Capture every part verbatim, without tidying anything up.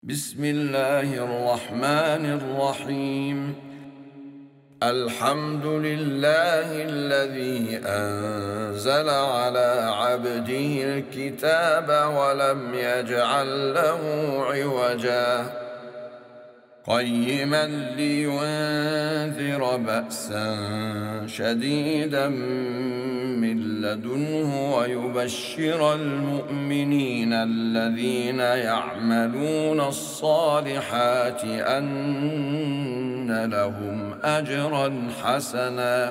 بسم الله الرحمن الرحيم. الحمد لله الذي أنزل على عبده الكتاب ولم يجعل له عوجا قيما لينذر بأسا شديدا من لدنه ويبشر المؤمنين الذين يعملون الصالحات أن لهم أجرا حسنا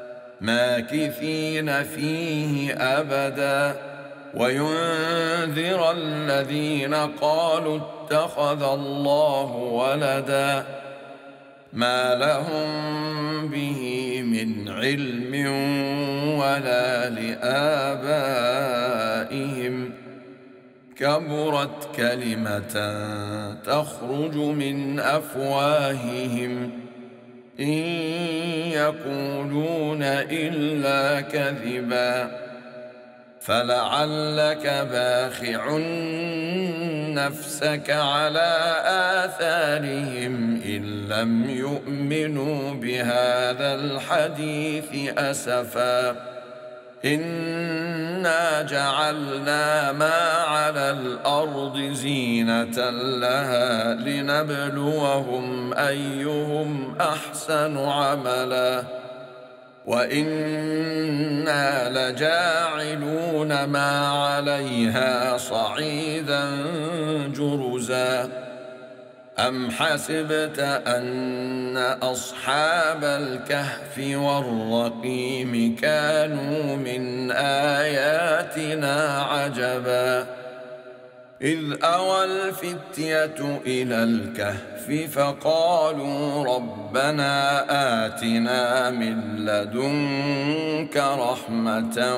ماكثين فيه أبدا وينذر الذين قالوا اتخذ الله ولدا ما لهم به من علم ولا لآبائهم كبرت كلمة تخرج من أفواههم إن يقولون إلا كذبا فلعلك باخع نفسك على آثارهم إن لم يؤمنوا بهذا الحديث أسفا إنا جعلنا ما على الأرض زينة لها لنبلوهم أيهم أحسن عملا وإنا لجاعلون ما عليها صعيدا جرزا أم حسبت أن أصحاب الكهف والرقيم كانوا من آياتنا عجبا إذ أوى الفتية إلى الكهف فقالوا ربنا آتنا من لدنك رحمة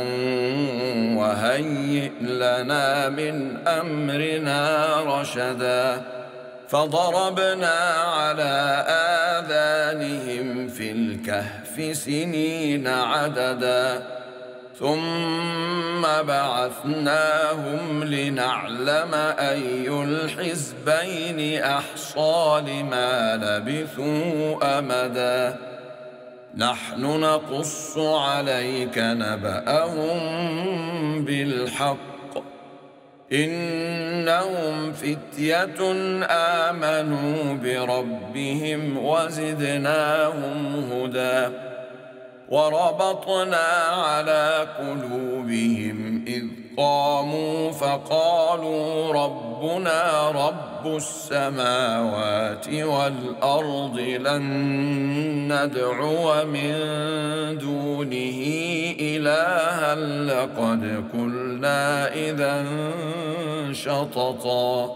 وهيئ لنا من أمرنا رشدا فضربنا على آذانهم في الكهف سنين عددا ثم بعثناهم لنعلم أي الحزبين أحصى لما لبثوا أمدا نحن نقص عليك نبأهم بالحق إنهم فتية آمنوا بربهم وزدناهم هدى وربطنا على قلوبهم إذ قاموا فقالوا ربنا رب السماوات والأرض لن ندعو من دونه إلها لقد قلنا إذا شططا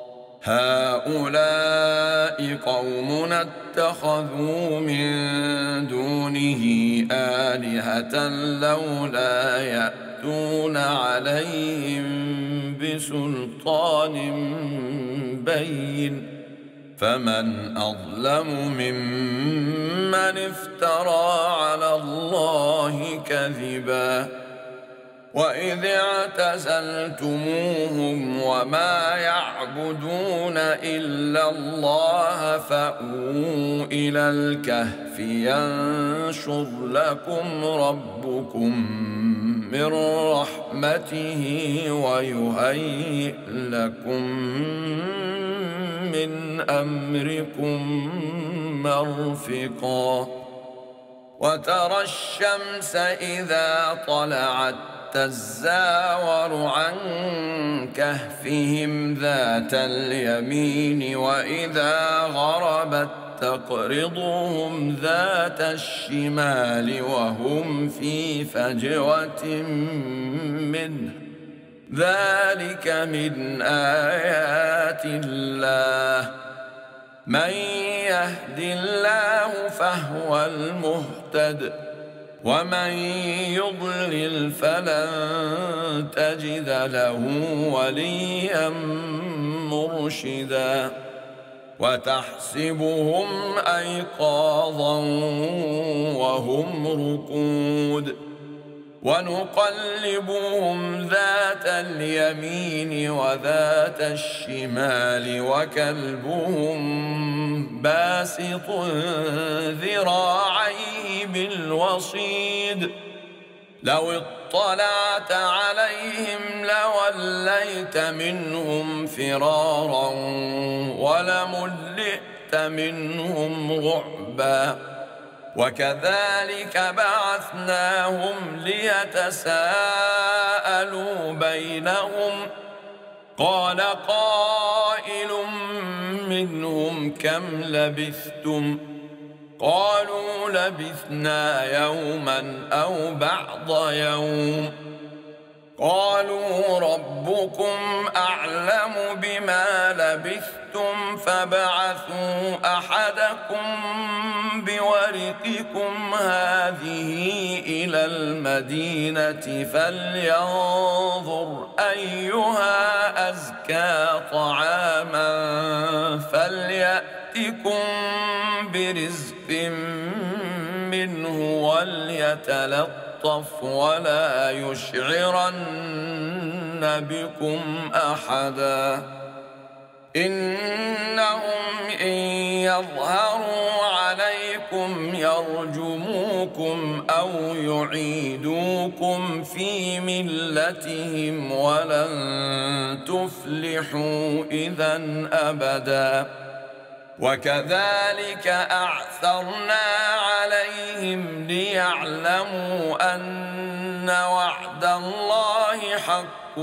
هؤلاء قومنا اتخذوا من دونه آلهة لولا يأتون عليهم بسلطان بين فمن أظلم ممن افترى على الله كذبا وإذ اعتزلتموهم وما يعبدون إلا الله فأووا إلى الكهف ينشر لكم ربكم من رحمته ويهيئ لكم من أمركم مرفقا وترى الشمس إذا طلعت تزاور عن كهفهم ذات اليمين وإذا غربت تقرضهم ذات الشمال وهم في فجوة منه ذلك من آيات الله من يهد الله فهو المهتد ومن يضلل فلن تجد له وليا مرشدا وتحسبهم أيقاظا وهم رقود ونقلبهم ذات اليمين وذات الشمال وكلبهم باسط ذراعيه بالوصيد لو اطلعت عليهم لوليت منهم فرارا ولملئت منهم رعبا وكذلك بعثناهم ليتساءلوا بينهم قال قائل منهم كم لبثتم قالوا لبثنا يوما أو بعض يوم قالوا ربكم أعلم بما لبثتم فابعثوا أحدكم بورقكم هذه إلى المدينة فلينظر أيها أزكى طعاما فليأتكم برزق منه وليتلطف ولا يشعرن بكم أحدا إنهم إن يظهروا عليكم يرجموكم أو يعيدوكم في ملتهم ولن تفلحوا إذا أبدا وكذلك أعثرنا عليهم ليعلموا أن وعد الله حق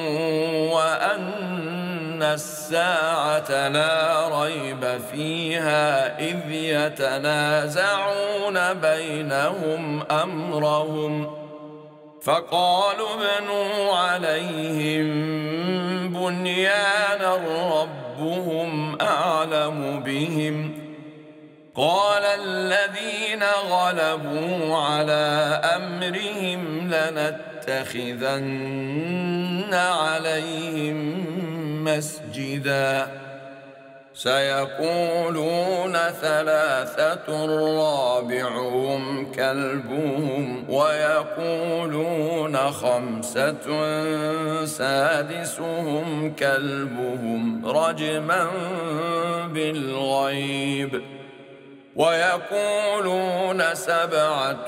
وأن الساعة لا ريب فيها إذ يتنازعون بينهم أمرهم فقالوا ابنوا عليهم بنيانا ربهم أعلم بهم قال الذين غلبوا على أمرهم لنتخذن عليهم مسجدا سيقولون ثلاثة رابعهم كلبهم ويقولون خمسة سادسهم كلبهم رجما بالغيب ويقولون سبعة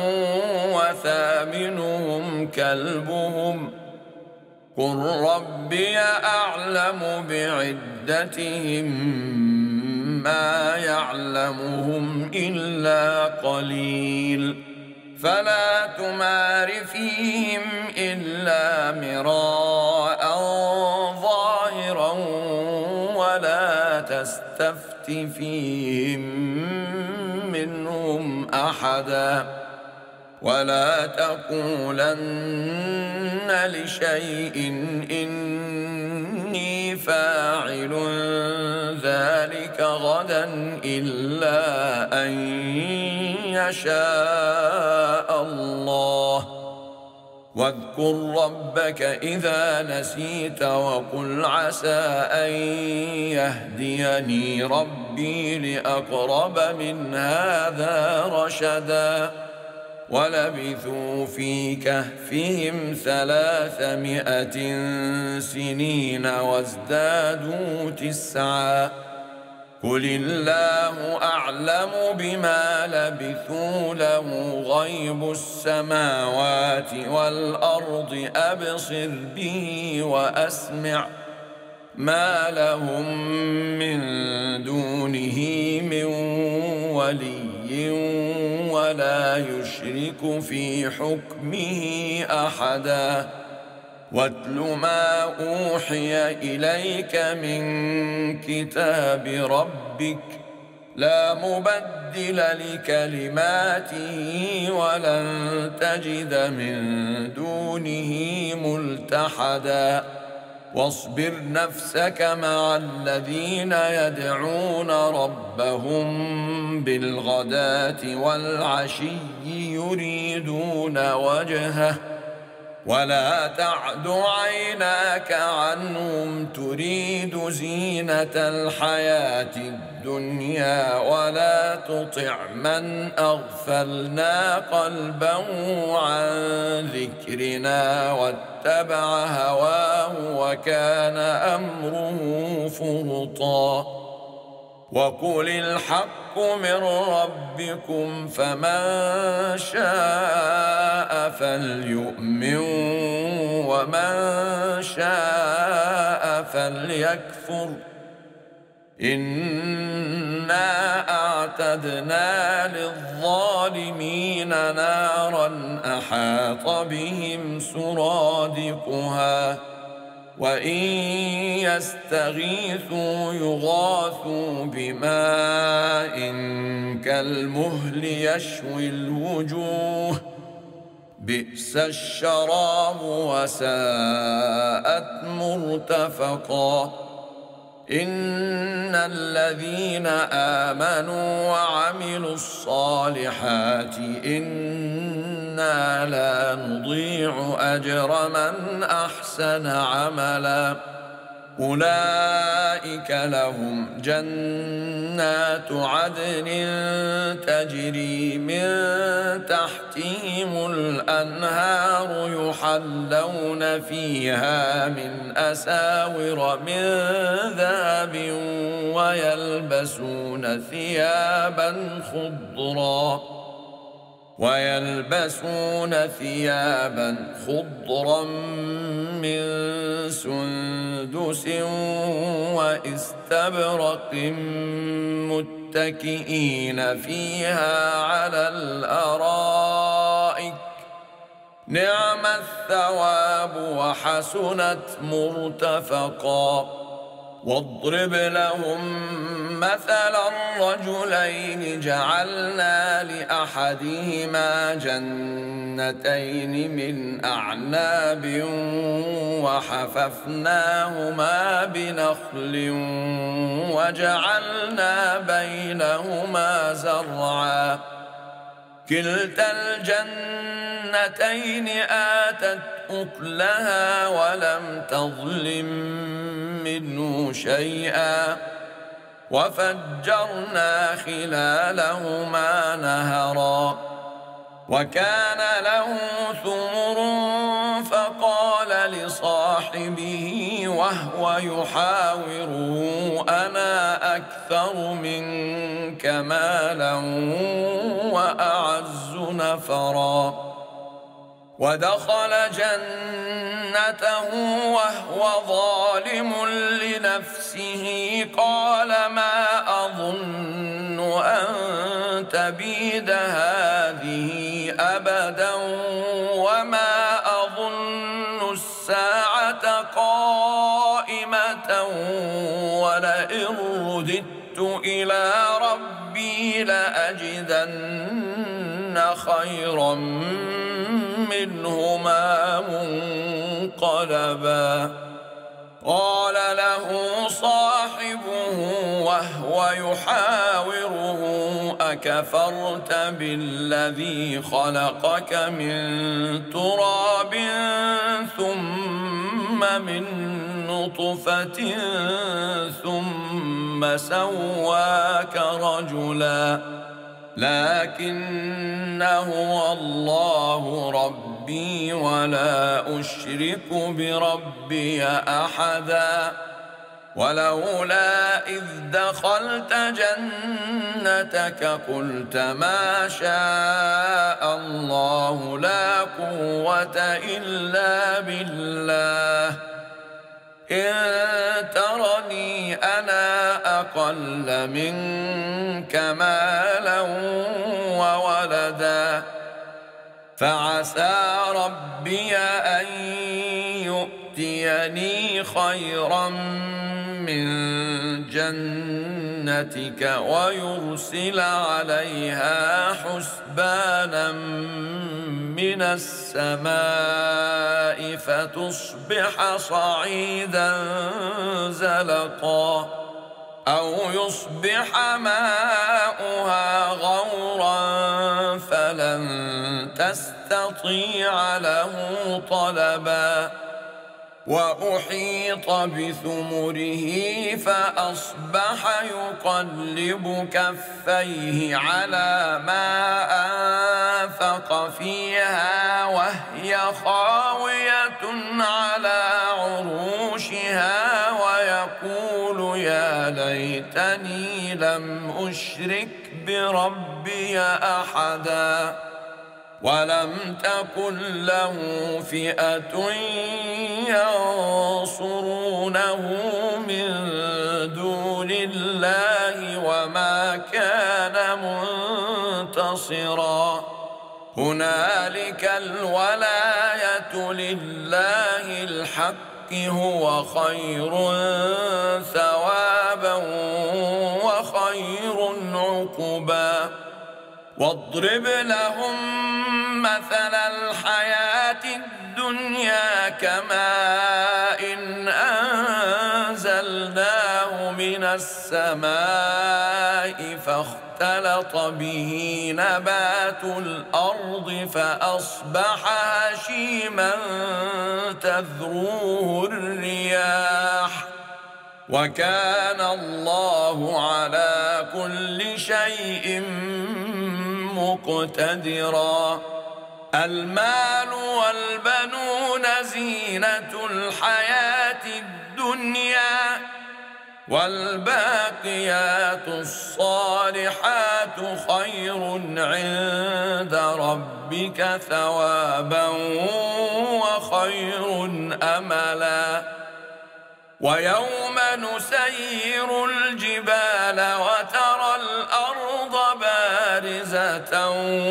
وثامنهم كلبهم قل ربي أعلم بعدتهم ما يعلمهم إلا قليل فلا تمار فيهم إلا مراء ظاهرا ولا تستفت فيهم منهم أحدا ولا تقولن لشيء إني فاعل ذلك غدا إلا أن يشاء الله واذكر ربك إذا نسيت وقل عسى أن يهديني ربي لأقرب من هذا رشدا ولبثوا في كهفهم ثلاثمائة سنين وازدادوا تسعا قل الله أعلم بما لبثوا له غيب السماوات والأرض أبصر به وأسمع ما لهم من دونه من ولي ولا يشرك في حكمه أحدا واتل ما أوحي إليك من كتاب ربك لا مبدل لكلماته ولن تجد من دونه ملتحدا واصبر نفسك مع الذين يدعون ربهم بالغداة والعشي يريدون وجهه ولا تعد عيناك عنهم تريد زينة الحياة الدنيا ولا تطع من أغفلنا قلبه عن ذكرنا واتبع هواه وكان أمره فرطا وقل الحق من ربكم فمن شاء فليؤمن ومن شاء فليكفر إنا أعتدنا للظالمين نارا أحاط بهم سرادقها وإن يستغيثوا يغاثوا بماء كالمهل يشوي الوجوه بئس الشراب وساءت مرتفقا إن الذين آمنوا وعملوا الصالحات إنا لا نضيع أجر من أحسن عملا أولئك لهم جنات عدن تجري من تحتهم الأنهار يحلون فيها من أساور من ذهب ويلبسون ثيابا خضرا ويلبسون ثيابا خضرا من سندس واستبرق متكئين فيها على الأرائك نعم الثواب وحسنت مرتفقا واضرب لهم مثلا الرجلين جعلنا لأحدهما جنتين من أعناب وحففناهما بنخل وجعلنا بينهما زرعا كلتا الجنتين آتت أكلها ولم تظلم منه شيئا وفجرنا خلالهما نهرا وكان له ثمر فقال لصاحبه وهو يحاوره أنا أكثر منك مالا وأعز نفرا ودخل جنته وهو ظالم لنفسه قال ما أظن أن تبيد هذه أبدا وما أظن الساعة قائمة ولئن رددت إلى ربي لأجدن خيرا منهما منقلبا قال له صاحبه وهو يحاوره أكفرت بالذي خلقك من تراب ثم من نطفة ثم سواك رجلا لكن هو الله ربي ولا أشرك بربي أحدا ولولا إذ دخلت جنتك قلت ما شاء الله لا قوة إلا بالله إن ترني أنا أقل منك مالا وولدا فعسى ربي أن يؤتيني خيرا من جنتك ويرسل عليها حسبانا من السماء فتصبح صعيدا زلقا أو يصبح ماؤها غورا فلا فلن تستطيع له طلبا وأحيط بثمره فأصبح يقلب كفيه على ما أنفق فيها وهي خاوية على عروشها ويقول يا ليتني لم أشرك بربي أحدا ولم تكن له فئة ينصرونه من دون الله وما كان منتصرا هنالك الولاية لله الحق هو خير ثوابا وخير عقبا واضرب لهم مثل الحياة الدنيا كماء إن أنزلناه من السماء فاختلط به نبات الأرض فأصبح هشيما تذروه الرياح وكان الله على كل شيء مقتدرا المال والبنون زينة الحياة الدنيا والباقيات الصالحات خير عند ربك ثوابا وخير أملا ويوم نسير الجبال وترى الأرض بارزة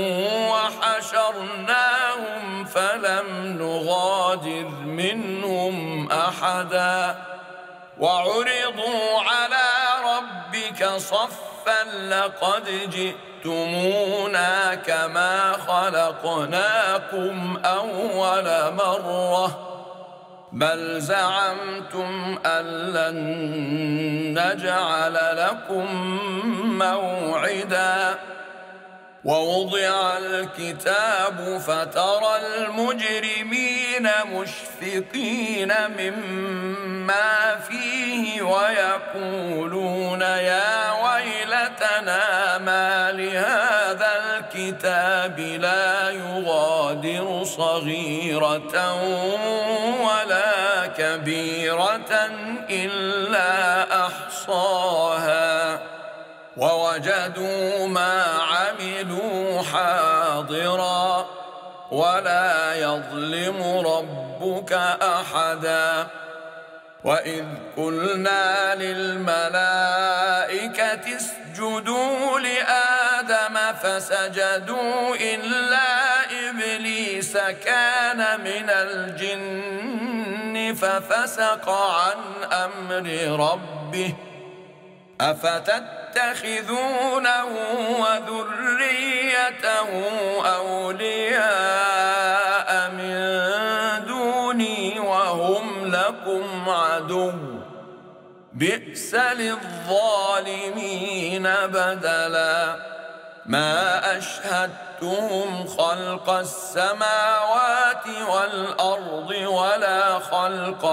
وحشرناهم فلم نغادر منهم أحدا وعرضوا على ربك صفا لقد جئتمونا كما خلقناكم أول مرة بل زعمتم أن لن نجعل لكم موعدا ووضع الكتاب فترى المجرمين مشفقين مما فيه ويقولون يا ويلتنا ما لهذا الكتاب لا يغادر صغيرة ولا كبيرة إلا أحصاها ووجدوا ما عملوا حاضرا ولا يظلم ربك أحدا وإذ قلنا للملائكة اسجدوا لآدم فسجدوا إلا إبليس كان من الجن ففسق عن أمر ربه أفتتخذونه وذريته أولياء من دوني وهم لكم عدو بئس للظالمين بدلا ما أشهدتهم خلق السماوات والأرض ولا خلق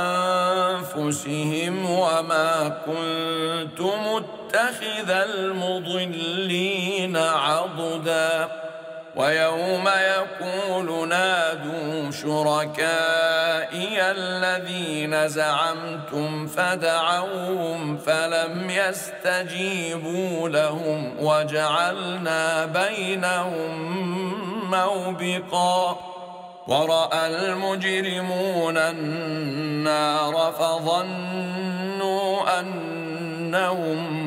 أنفسهم وما كنت متخذ المضلين عضدا ويوم يقول نادوا شركائي الذين زعمتم فدعوهم فلم يستجيبوا لهم وجعلنا بينهم موبقا ورأى المجرمون النار فظنوا أنهم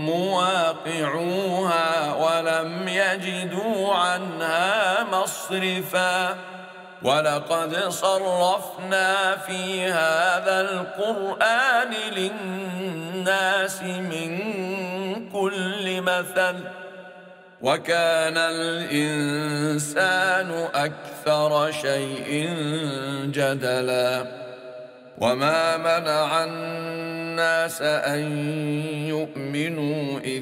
مواقعوها ولم يجدوا عنها مصرفا ولقد صرفنا في هذا القرآن للناس من كل مثل وكان الإنسان أكثر شيء جدلا وما منع الناس أن يؤمنوا إذ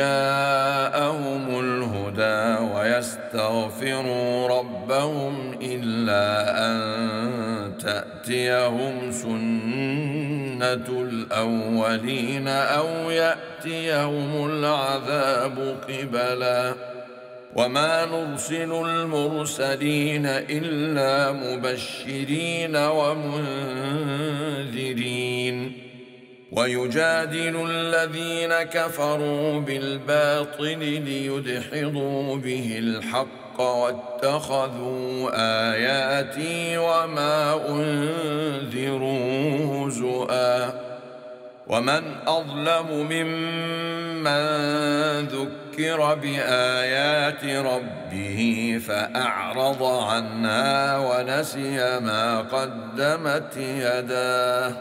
جاءهم الهدى ويستغفروا ربهم إلا أن تأتيهم سنة الأولين أو يأتيهم العذاب قبلا وما نرسل المرسلين إلا مبشرين ومنذرين ويجادل الذين كفروا بالباطل ليدحضوا به الحق واتخذوا آياتي وما أنذروا هزؤا ومن أظلم ممن ذكر بآيات ربه فأعرض عنها ونسي ما قدمت يداه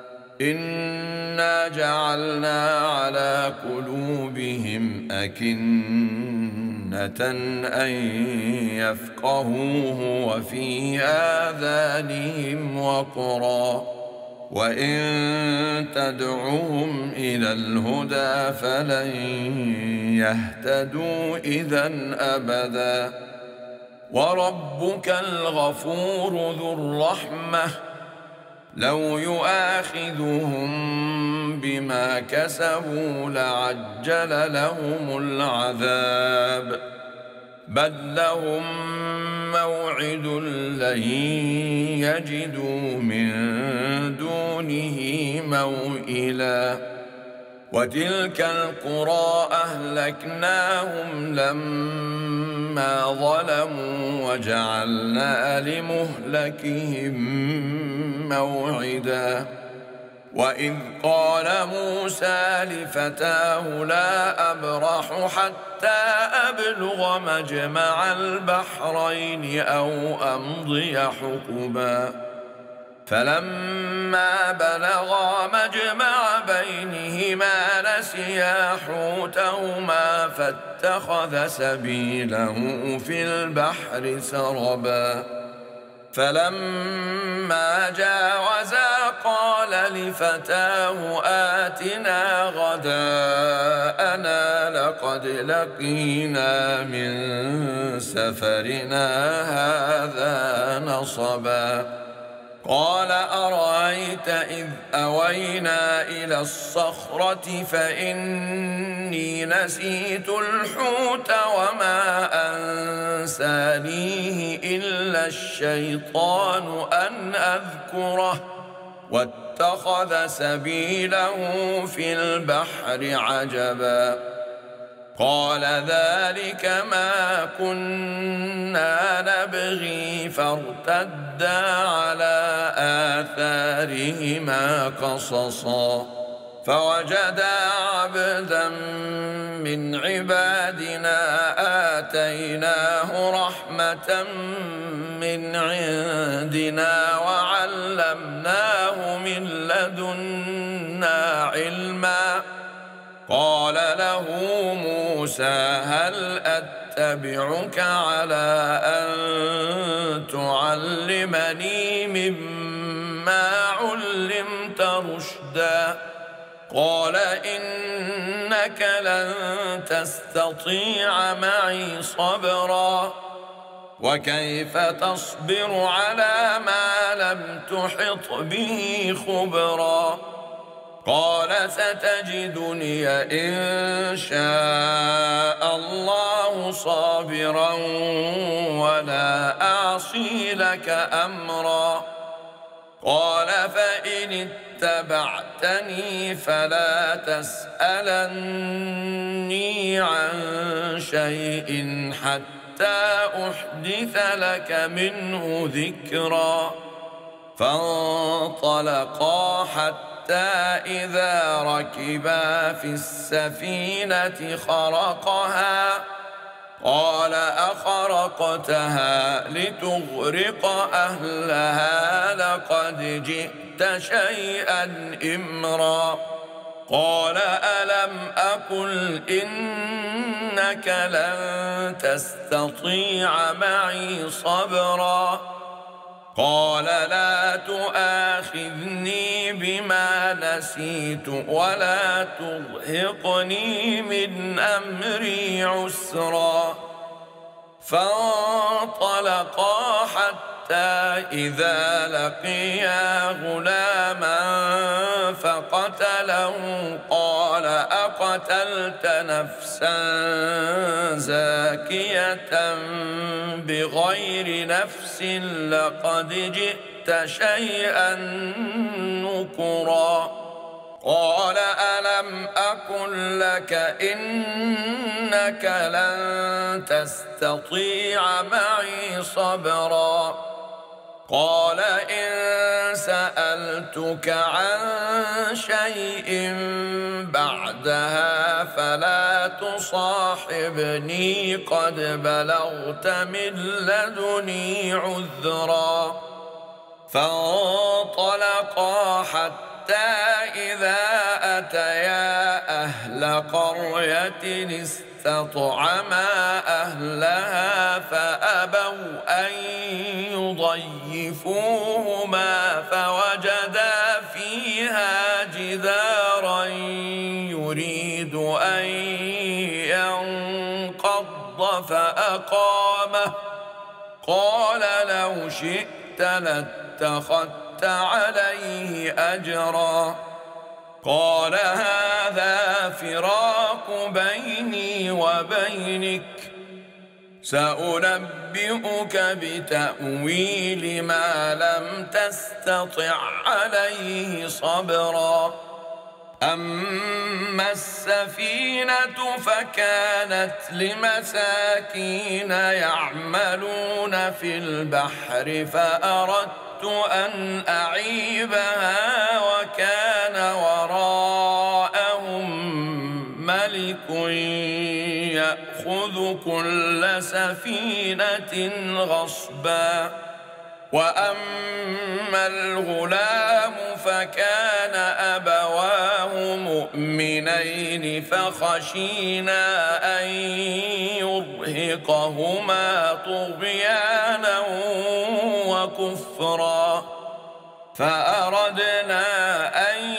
إنا جعلنا على قلوبهم أكنة أن يفقهوه وفي آذانهم وقرا وإن تدعوهم إلى الهدى فلن يهتدوا إذا أبدا وربك الغفور ذو الرحمة لو يؤاخذهم بما كسبوا لعجل لهم العذاب بل لهم موعد لن يجدوا من دونه موئلا وتلك القرى أهلكناهم لما ظلموا وجعلنا لمهلكهم موعدا وإذ قال موسى لفتاه لا أبرح حتى أبلغ مجمع البحرين أو أمضي حقبا فلما بلغا مجمع بينهما نسيا حوتهما فاتخذ سبيله في البحر سربا فلما جاوزا قال لفتاه آتنا غداءنا لقد لقينا من سفرنا هذا نصبا قال أرأيت إذ أوينا إلى الصخرة فإني نسيت الحوت وما أنسانيه إلا الشيطان أن أذكره واتخذ سبيله في البحر عجبا قال ذلك ما كنا نبغي فارتدا على آثارهما قصصا فوجدا عبدا من عبادنا آتيناه رحمة من عندنا وعلمناه من لدنا علما قال له موسى هل أتبعك على أن تعلمني مما علمت رشدا قال إنك لن تستطيع معي صبرا وكيف تصبر على ما لم تحط به خبرا قال ستجدني إن شاء الله صابرا ولا أعصي لك أمرا قال فإن اتبعتني فلا تسألني عن شيء حتى أحدث لك منه ذكرا فانطلقا حتى حتى إذا ركبا في السفينة خرقها قال أخرقتها لتغرق أهلها لقد جئت شيئا إمرا قال ألم أقل إنك لن تستطيع معي صبرا قال لا تؤاخذني بما نسيت ولا ترهقني من أمري عسرا فانطلقا حتى إذا لقيا غلاما فقتله قال أقتلت نفسا زاكية بغير نفس لقد جئت شيئا نكرا قال ألم أقل لك إنك لن تستطيع معي صبرا قال إن سألتك عن شيء بعدها فلا تصاحبني قد بلغت من لدني عذرا فانطلقا حتى إذا أتيا أهل قرية استطعما أهلها فأبوا أن يضيفوهما فوجدا فيها جدارا يريد أن ينقض فأقامه قال لو شئت لاتخذت عليه أجرا قال هذا فراق بيني وبينك سأنبئك بتأويل ما لم تستطع عليه صبرا أما السفينة فكانت لمساكين يعملون في البحر فأردت أن أعيبها وكان وراءهم ملك يأخذ كل سفينة غصبا وأما الغلام فكان أبواه مؤمنين فخشينا أن يرهقهما طغيانا وكفرا فأردنا أن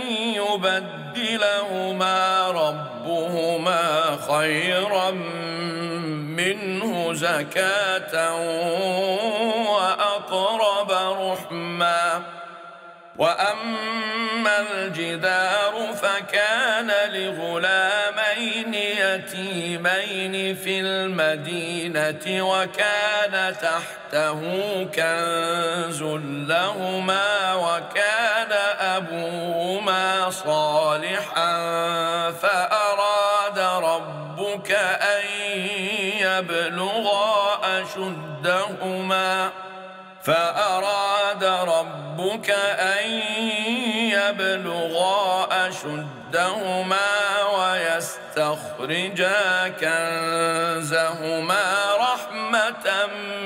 يبدلهما ربهما خيرا منه زكاة وأقرب رحما وأما الجدار فكان لغلامين يتيمين في المدينة وكان تحته كنز لهما وكان أبوهما صالحا فأراد ربك أن يبلغا أشدهما فأراد ربك أن يبلغا أشدهما ويستخرجا كنزهما رحمة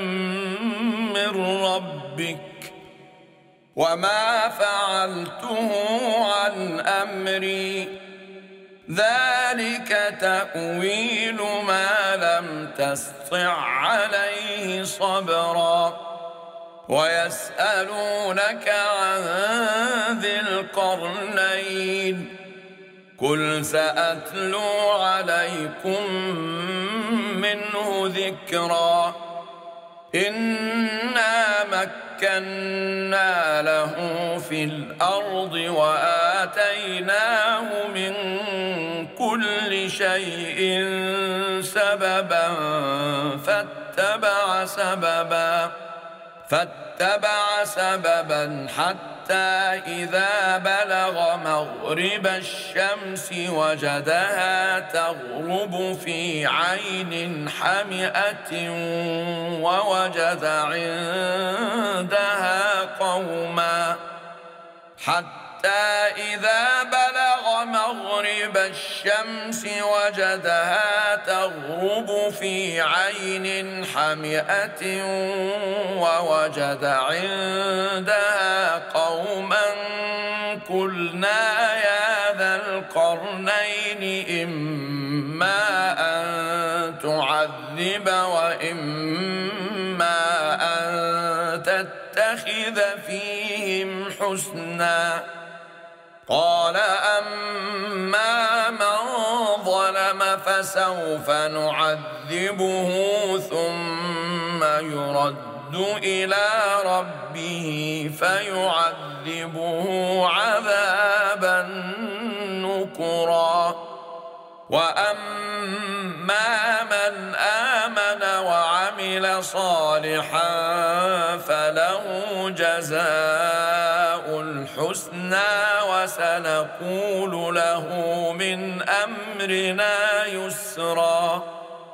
من ربك وما فعلته عن أمري ذلك تأويل ما لم تسطع عليه صبرا ويسألونك عن ذي القرنين قل سأتلو عليكم منه ذكرا إنا مكنا له في الأرض وآتيناه من كل شيء سببا فاتبع سببا فاتبع سببا حتى إذا بلغ مغرب الشمس وجدها تغرب في عين حمئة ووجد عندها قوما حتى إذا بلغ مغرب الشمس وجدها تغرب في عين حمئة ووجد عندها قوما قلنا يا ذا القرنين إما أن تعذب وإما أن تتبع ونتخذ فيهم حسنا. قال أما من ظلم فسوف نعذبه ثم يرد إلى ربه فيعذبه عذابا نكرا. وأما من آمن وعمل صالحا فله جزاء الحسنى وسنقول له من أمرنا يسرا.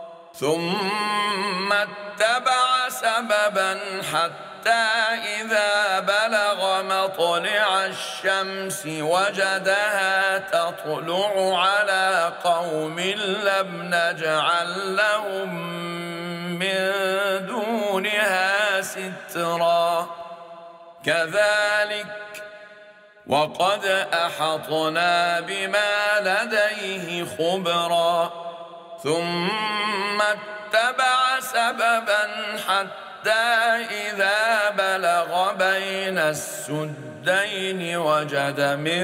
ثم اتبع سببا حتى إذا بلغ مطلع الشمس وجدها تطلع على قوم لم نجعل لهم من دونها سترا. كذلك وقد أحطنا بما لديه خبرا. ثم اتبع سببا حتى إذا بلغ بين السدين وجد من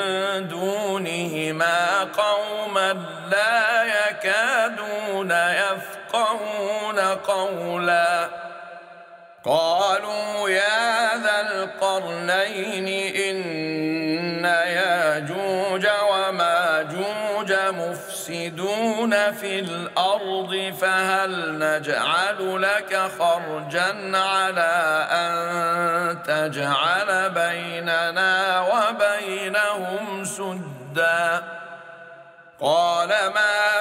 دونهما قوما لا يكادون يفقهون قولا. قالوا يا ذا القرنين إن ياجوج وماجوج مفسدون في الأرض فهل نجعل لك خرجا على أن تجعل بيننا وبينهم سدا. قال ما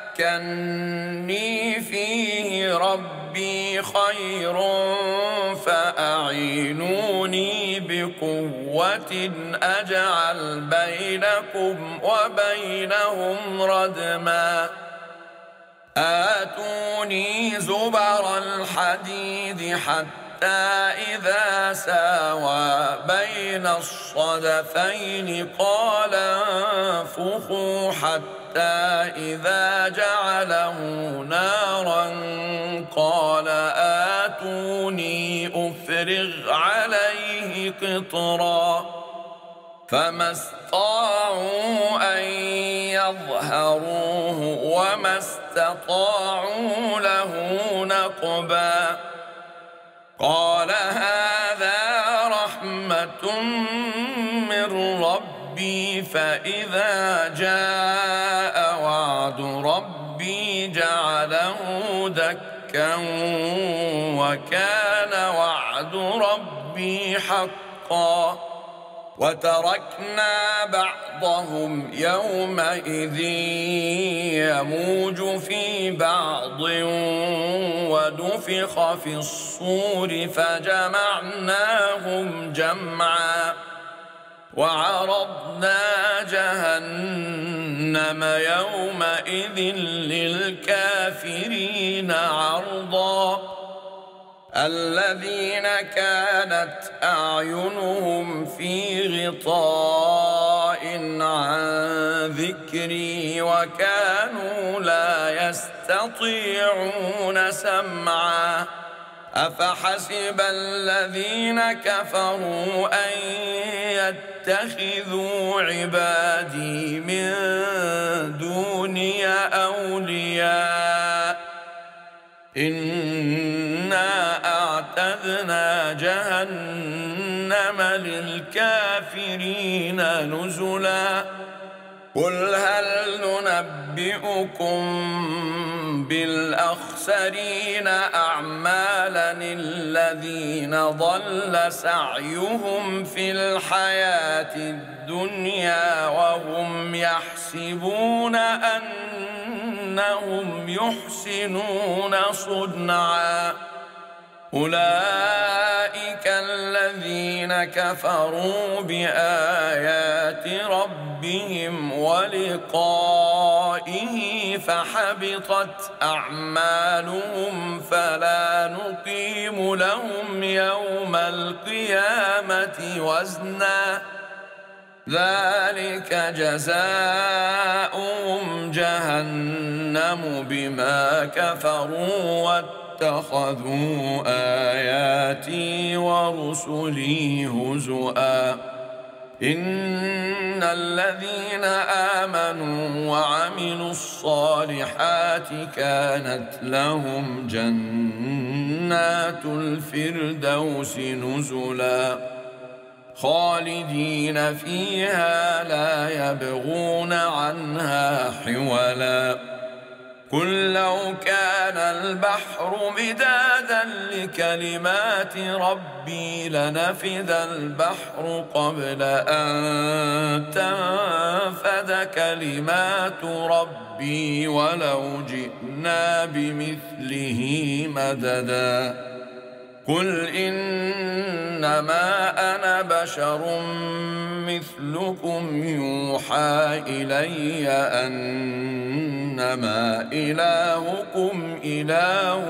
مكني فيه ربي خير فأعينوني بقوة أجعل بينكم وبينهم ردما. آتوني زبر الحديد حتى إذا ساوى بين الصدفين قال انفخوا حتى إذا جعله نارا قال آتوني أفرغ عليه قطرا. فما استطاعوا أن يظهروه وما استطاعوا له نقبا. قال هذا رحمة من ربي فإذا جاء وعد ربي جعله دكا وكان وعد ربي حقا. وتركنا بعضهم يومئذ يموج في بعض ونفخ في الصور فجمعناهم جمعا. وعرضنا جهنم يومئذ للكافرين عرضا. الذين كانت أعينهم في غطاء عن ذكري وكانوا لا يستطيعون سمعا. أفحسب الذين كفروا أن يتخذوا عبادي من دوني أولياء إنا أعتدنا جهنم للكافرين نزلا. قل هل ننبئكم بالأخسرين أعمالا الذين ضل سعيهم في الحياة الدنيا وهم يحسبون أنهم يحسنون صنعا. أولئك الذين كفروا بآيات ربهم ولقائه فحبطت أعمالهم فلا نقيم لهم يوم القيامة وزنا. ذلك جزاؤهم جهنم بما كفروا واتخذوا آياتي ورسلي هزؤا إن الذين آمنوا وعملوا الصالحات كانت لهم جنات الفردوس نزلا خالدين فيها لا يبغون عنها حولا قل لو كان البحر مدادا لكلمات ربي لنفد البحر قبل أن تنفد كلمات ربي ولو جئنا بمثله مددا قل إنما أنا بشر مثلكم يوحى إلي أنما إلهكم إله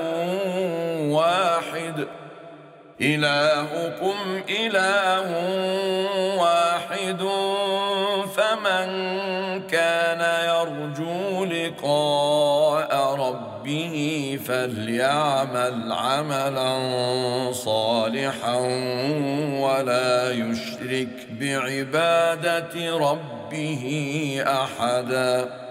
واحد إلهكم إله واحد فمن كان يرجو لقاء ربه فليعمل عملا صالحا ولا يشرك بعبادة ربه أحدا.